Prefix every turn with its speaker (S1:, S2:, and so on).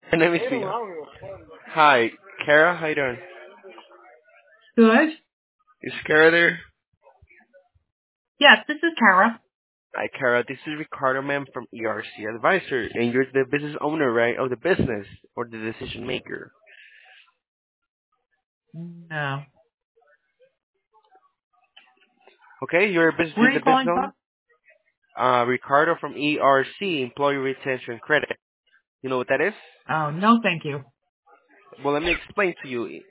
S1: My name is Vio. Hi, Kara. How you doing?
S2: Good.
S1: Is Kara there?
S2: Yes, this is Kara.
S1: Hi, Kara. This is Ricardo, ma'am, from ERC Advisor, and you're the business owner, right, of the business or the decision maker.
S2: No.
S1: Okay, you're
S2: Where are
S1: the
S2: you
S1: business
S2: calling from?
S1: owner. Ricardo from ERC, Employee Retention Credit. You know what that is?
S2: Oh, no, thank you.
S1: Well, let me explain to you.